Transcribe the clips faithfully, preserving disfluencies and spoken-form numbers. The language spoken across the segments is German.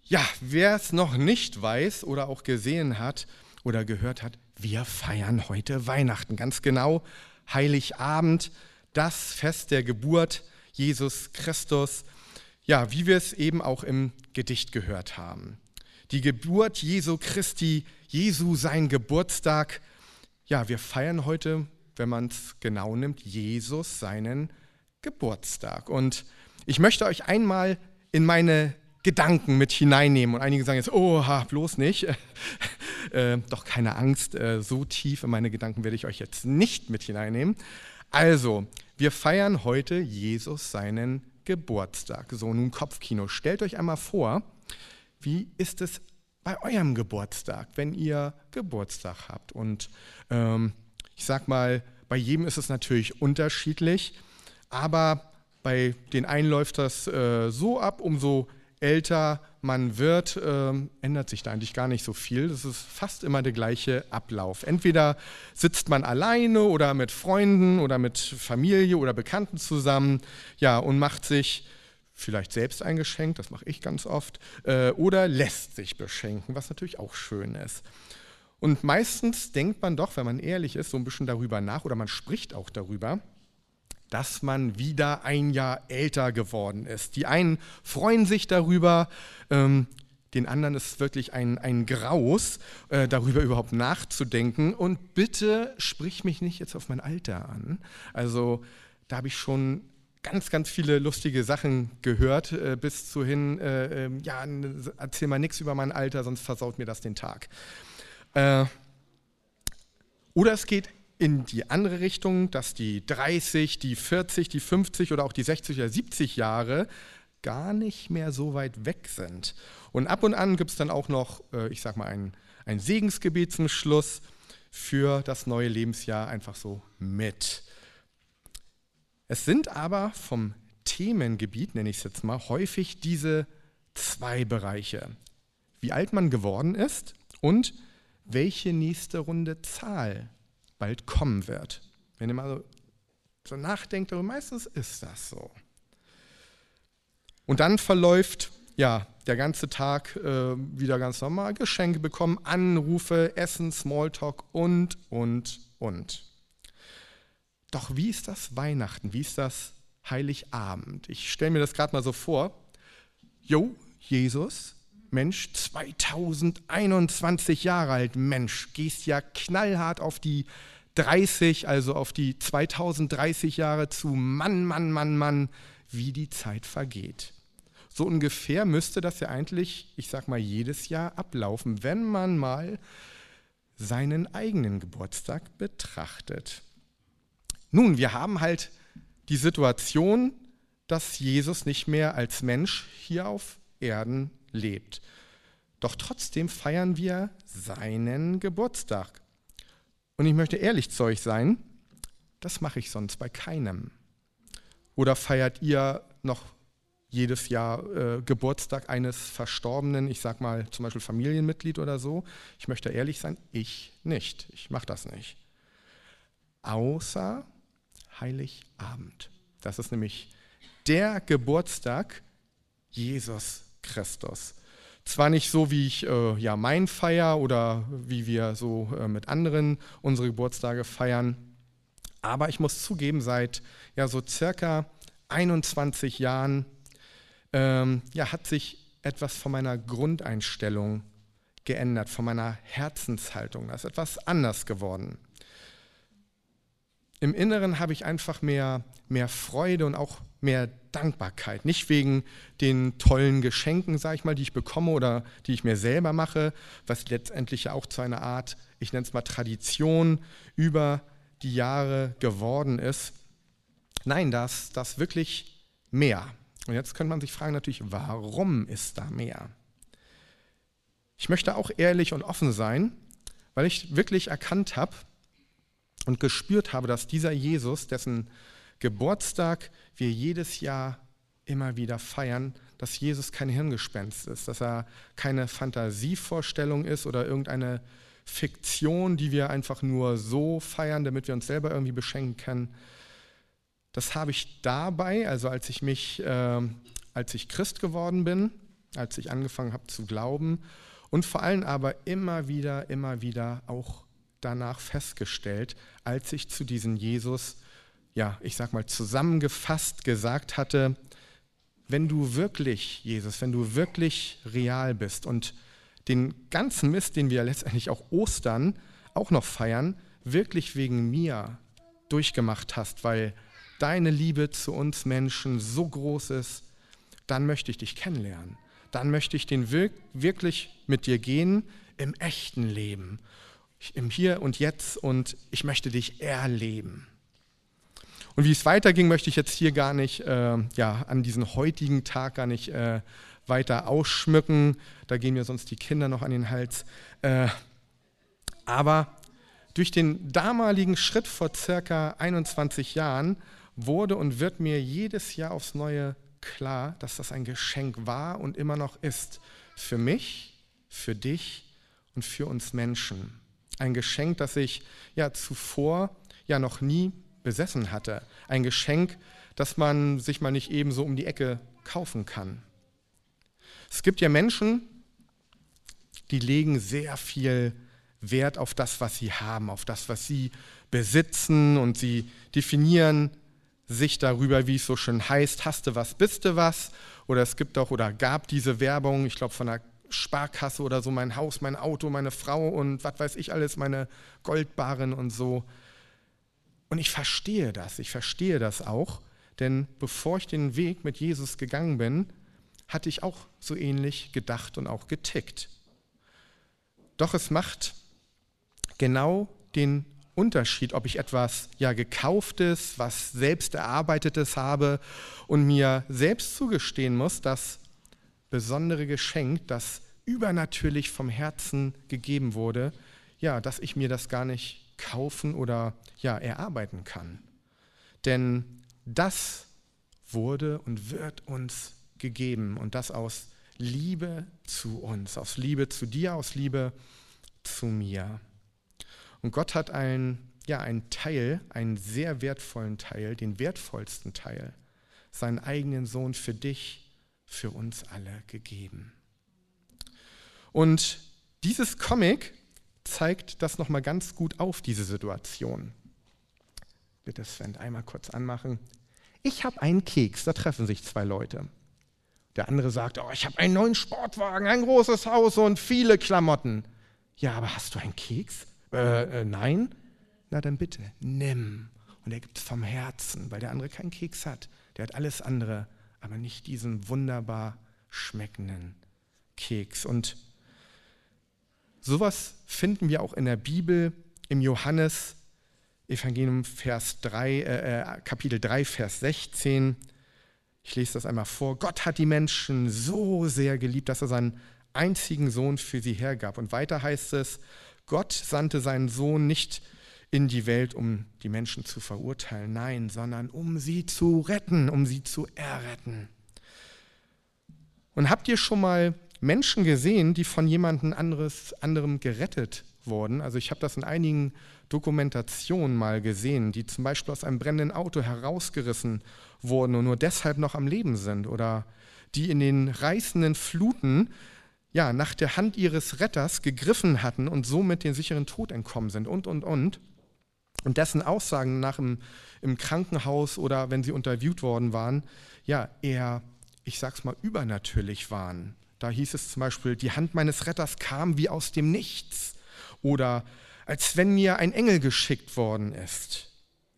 Ja, wer es noch nicht weiß oder auch gesehen hat oder gehört hat, wir feiern heute Weihnachten. Ganz genau, Heiligabend, das Fest der Geburt Jesus Christus. Ja, wie wir es eben auch im Gedicht gehört haben. Die Geburt Jesu Christi, Jesu sein Geburtstag. Ja, wir feiern heute, wenn man es genau nimmt, Jesus seinen Geburtstag. Und ich möchte euch einmal in meine Gedanken mit hineinnehmen. Und einige sagen jetzt, oh, bloß nicht. äh, doch keine Angst, äh, so tief in meine Gedanken werde ich euch jetzt nicht mit hineinnehmen. Also, wir feiern heute Jesus seinen Geburtstag. So, nun Kopfkino. Stellt euch einmal vor, wie ist es bei eurem Geburtstag, wenn ihr Geburtstag habt? Und ähm, ich sag mal, bei jedem ist es natürlich unterschiedlich, aber bei den einen läuft das äh, so ab, umso älter man wird, äh, ändert sich da eigentlich gar nicht so viel. Das ist fast immer der gleiche Ablauf. Entweder sitzt man alleine oder mit Freunden oder mit Familie oder Bekannten zusammen, ja, und macht sich vielleicht selbst ein Geschenk, das mache ich ganz oft, äh, oder lässt sich beschenken, was natürlich auch schön ist. Und meistens denkt man doch, wenn man ehrlich ist, so ein bisschen darüber nach oder man spricht auch darüber, dass man wieder ein Jahr älter geworden ist. Die einen freuen sich darüber, ähm, den anderen ist wirklich ein, ein Graus, äh, darüber überhaupt nachzudenken. Und bitte sprich mich nicht jetzt auf mein Alter an. Also da habe ich schon ganz, ganz viele lustige Sachen gehört, äh, bis zu hin, äh, äh, ja, erzähl mal nichts über mein Alter, sonst versaut mir das den Tag. Äh, oder es geht in die andere Richtung, dass die dreißig, die vierzig, die fünfzig oder auch die sechzig oder siebzig Jahre gar nicht mehr so weit weg sind. Und ab und an gibt es dann auch noch, ich sag mal, ein, ein Segensgebet zum Schluss für das neue Lebensjahr einfach so mit. Es sind aber vom Themengebiet, nenne ich es jetzt mal, häufig diese zwei Bereiche. Wie alt man geworden ist und welche nächste runde Zahl bald kommen wird. Wenn ihr mal so, so nachdenkt, aber meistens ist das so. Und dann verläuft ja der ganze Tag äh, wieder ganz normal. Geschenke bekommen, Anrufe, Essen, Smalltalk und, und, und. Doch wie ist das Weihnachten? Wie ist das Heiligabend? Ich stelle mir das gerade mal so vor. Jo, Jesus, Mensch, zweitausendeinundzwanzig Jahre alt, Mensch, gehst ja knallhart auf die dreißig, also auf die zweitausenddreißig Jahre zu. Mann, Mann, Mann, Mann, wie die Zeit vergeht. So ungefähr müsste das ja eigentlich, ich sag mal, jedes Jahr ablaufen, wenn man mal seinen eigenen Geburtstag betrachtet. Nun, wir haben halt die Situation, dass Jesus nicht mehr als Mensch hier auf Erden lebt. Doch trotzdem feiern wir seinen Geburtstag. Und ich möchte ehrlich zu euch sein, das mache ich sonst bei keinem. Oder feiert ihr noch jedes Jahr äh, Geburtstag eines Verstorbenen, ich sag mal zum Beispiel Familienmitglied oder so? Ich möchte ehrlich sein, ich nicht. Ich mache das nicht. Außer Heiligabend. Das ist nämlich der Geburtstag Jesus Christus. Zwar nicht so, wie ich äh, ja, mein feier oder wie wir so äh, mit anderen unsere Geburtstage feiern, aber ich muss zugeben, seit ja, so circa einundzwanzig Jahren ähm, ja, hat sich etwas von meiner Grundeinstellung geändert, von meiner Herzenshaltung. Da ist etwas anders geworden. Im Inneren habe ich einfach mehr, mehr Freude und auch mehr Dankbarkeit. Nicht wegen den tollen Geschenken, sage ich mal, die ich bekomme oder die ich mir selber mache, was letztendlich ja auch zu einer Art, ich nenne es mal Tradition, über die Jahre geworden ist. Nein, das ist wirklich mehr. Und jetzt könnte man sich fragen natürlich, warum ist da mehr? Ich möchte auch ehrlich und offen sein, weil ich wirklich erkannt habe und gespürt habe, dass dieser Jesus, dessen Geburtstag wir jedes Jahr immer wieder feiern, dass Jesus kein Hirngespenst ist, dass er keine Fantasievorstellung ist oder irgendeine Fiktion, die wir einfach nur so feiern, damit wir uns selber irgendwie beschenken können. Das habe ich dabei, also als ich mich, äh, als ich Christ geworden bin, als ich angefangen habe zu glauben und vor allem aber immer wieder, immer wieder auch danach festgestellt, als ich zu diesem Jesus, ja, ich sag mal zusammengefasst gesagt hatte, wenn du wirklich, Jesus, wenn du wirklich real bist und den ganzen Mist, den wir letztendlich auch Ostern auch noch feiern, wirklich wegen mir durchgemacht hast, weil deine Liebe zu uns Menschen so groß ist, dann möchte ich dich kennenlernen. Dann möchte ich den wir- wirklich mit dir gehen im echten Leben, im Hier und Jetzt und ich möchte dich erleben. Und wie es weiterging, möchte ich jetzt hier gar nicht, äh, ja, an diesen heutigen Tag gar nicht äh, weiter ausschmücken. Da gehen mir sonst die Kinder noch an den Hals. Äh, aber durch den damaligen Schritt vor circa einundzwanzig Jahren wurde und wird mir jedes Jahr aufs Neue klar, dass das ein Geschenk war und immer noch ist. Für mich, für dich und für uns Menschen. Ein Geschenk, das ich ja zuvor ja noch nie besessen hatte. Ein Geschenk, das man sich mal nicht eben so um die Ecke kaufen kann. Es gibt ja Menschen, die legen sehr viel Wert auf das, was sie haben, auf das, was sie besitzen und sie definieren sich darüber, wie es so schön heißt, hast du was, bist du was? Oder es gibt auch oder gab diese Werbung, ich glaube von der Sparkasse oder so, mein Haus, mein Auto, meine Frau und was weiß ich alles, meine Goldbarren und so. Und ich verstehe das, ich verstehe das auch, denn bevor ich den Weg mit Jesus gegangen bin, hatte ich auch so ähnlich gedacht und auch getickt. Doch es macht genau den Unterschied, ob ich etwas ja gekauftes, was selbst erarbeitetes habe und mir selbst zugestehen muss, das besondere Geschenk, das übernatürlich vom Herzen gegeben wurde, ja, dass ich mir das gar nicht kaufen oder ja erarbeiten kann. Denn das wurde und wird uns gegeben und das aus Liebe zu uns, aus Liebe zu dir, aus Liebe zu mir. Und Gott hat einen, ja, einen Teil, einen sehr wertvollen Teil, den wertvollsten Teil, seinen eigenen Sohn für dich, für uns alle gegeben. Und dieses Comic zeigt das nochmal ganz gut auf, diese Situation. Bitte Sven, einmal kurz anmachen. Ich habe einen Keks, da treffen sich zwei Leute. Der andere sagt, oh, ich habe einen neuen Sportwagen, ein großes Haus und viele Klamotten. Ja, aber hast du einen Keks? Äh, äh, nein? Na dann bitte, nimm. Und er gibt es vom Herzen, weil der andere keinen Keks hat. Der hat alles andere, aber nicht diesen wunderbar schmeckenden Keks. Und sowas finden wir auch in der Bibel, im Johannes Evangelium Vers drei, äh, Kapitel drei, Vers sechzehn. Ich lese das einmal vor. Gott hat die Menschen so sehr geliebt, dass er seinen einzigen Sohn für sie hergab. Und weiter heißt es, Gott sandte seinen Sohn nicht in die Welt, um die Menschen zu verurteilen, nein, sondern um sie zu retten, um sie zu erretten. Und habt ihr schon mal Menschen gesehen, die von jemandem anderes, anderem gerettet wurden? Also ich habe das in einigen Dokumentationen mal gesehen, die zum Beispiel aus einem brennenden Auto herausgerissen wurden und nur deshalb noch am Leben sind oder die in den reißenden Fluten ja, nach der Hand ihres Retters gegriffen hatten und somit den sicheren Tod entkommen sind und, und, und. Und dessen Aussagen nach im, im Krankenhaus oder wenn sie interviewt worden waren, ja, eher, ich sag's mal, übernatürlich waren. Da hieß es zum Beispiel, die Hand meines Retters kam wie aus dem Nichts oder als wenn mir ein Engel geschickt worden ist.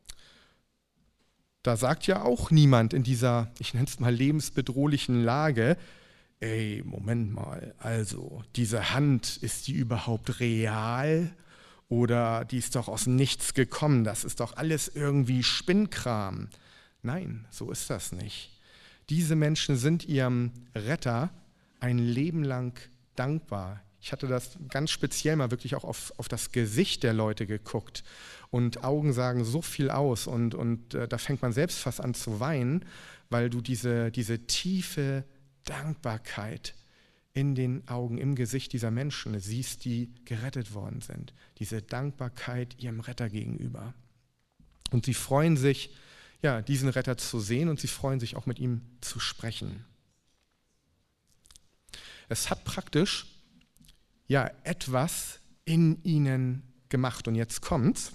Da sagt ja auch niemand in dieser, ich nenne es mal, lebensbedrohlichen Lage, ey, Moment mal, also diese Hand, ist die überhaupt real oder die ist doch aus dem Nichts gekommen, das ist doch alles irgendwie Spinnkram. Nein, so ist das nicht. Diese Menschen sind ihrem Retter ein Leben lang dankbar. Ich hatte das ganz speziell mal wirklich auch auf, auf das Gesicht der Leute geguckt und Augen sagen so viel aus und, und äh, da fängt man selbst fast an zu weinen, weil du diese, diese tiefe Dankbarkeit in den Augen, im Gesicht dieser Menschen siehst, die gerettet worden sind. Diese Dankbarkeit ihrem Retter gegenüber. Und sie freuen sich, ja, diesen Retter zu sehen und sie freuen sich auch mit ihm zu sprechen. Es hat praktisch ja etwas in ihnen gemacht. Und jetzt kommt's.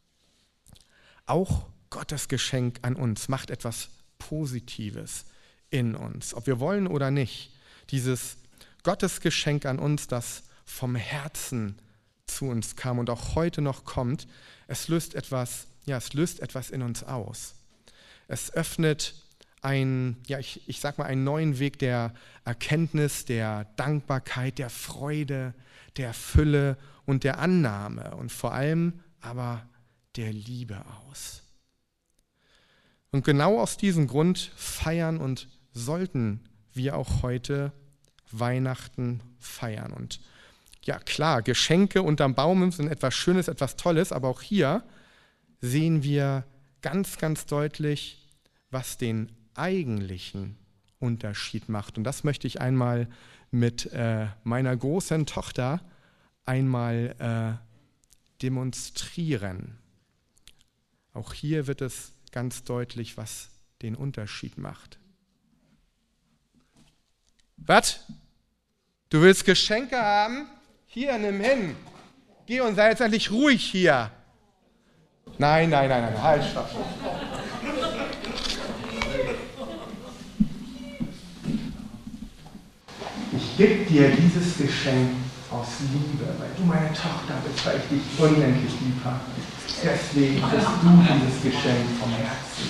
Auch Gottes Geschenk an uns macht etwas Positives in uns, ob wir wollen oder nicht. Dieses Gottes Geschenk an uns, das vom Herzen zu uns kam und auch heute noch kommt, es löst etwas, ja, es löst etwas in uns aus. Es öffnet ein, ja, ich, ich sag mal, einen neuen Weg der Erkenntnis, der Dankbarkeit, der Freude, der Fülle und der Annahme und vor allem aber der Liebe aus. Und genau aus diesem Grund feiern und sollten wir auch heute Weihnachten feiern. Und ja klar, Geschenke unterm Baum sind etwas Schönes, etwas Tolles, aber auch hier sehen wir ganz, ganz deutlich, was den eigentlichen Unterschied macht. Und das möchte ich einmal mit äh, meiner großen Tochter einmal äh, demonstrieren. Auch hier wird es ganz deutlich, was den Unterschied macht. Was? Du willst Geschenke haben? Hier, nimm hin. Geh und sei jetzt endlich ruhig hier. Nein, nein, nein, nein, halt, stopp. Ich gebe dir dieses Geschenk aus Liebe, weil du meine Tochter bist, weil ich dich unendlich lieb habe. Deswegen kriegst du dieses Geschenk vom Herzen.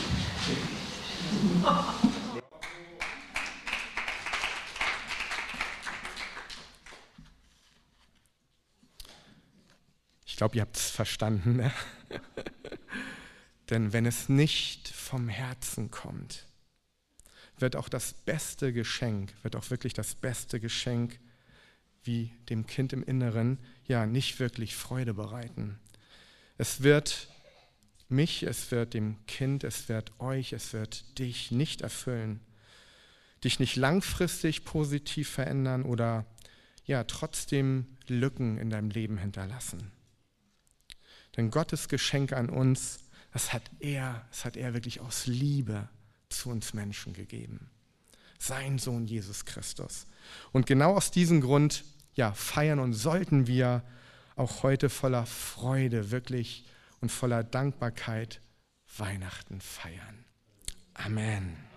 Ich glaube, ihr habt es verstanden. Ne? Denn wenn es nicht vom Herzen kommt, wird auch das beste Geschenk, wird auch wirklich das beste Geschenk, wie dem Kind im Inneren, ja, nicht wirklich Freude bereiten. Es wird mich, es wird dem Kind, es wird euch, es wird dich nicht erfüllen, dich nicht langfristig positiv verändern oder ja, trotzdem Lücken in deinem Leben hinterlassen. Denn Gottes Geschenk an uns, das hat er, das hat er wirklich aus Liebe zu uns Menschen gegeben. Sein Sohn Jesus Christus. Und genau aus diesem Grund, ja, feiern und sollten wir auch heute voller Freude wirklich und voller Dankbarkeit Weihnachten feiern. Amen.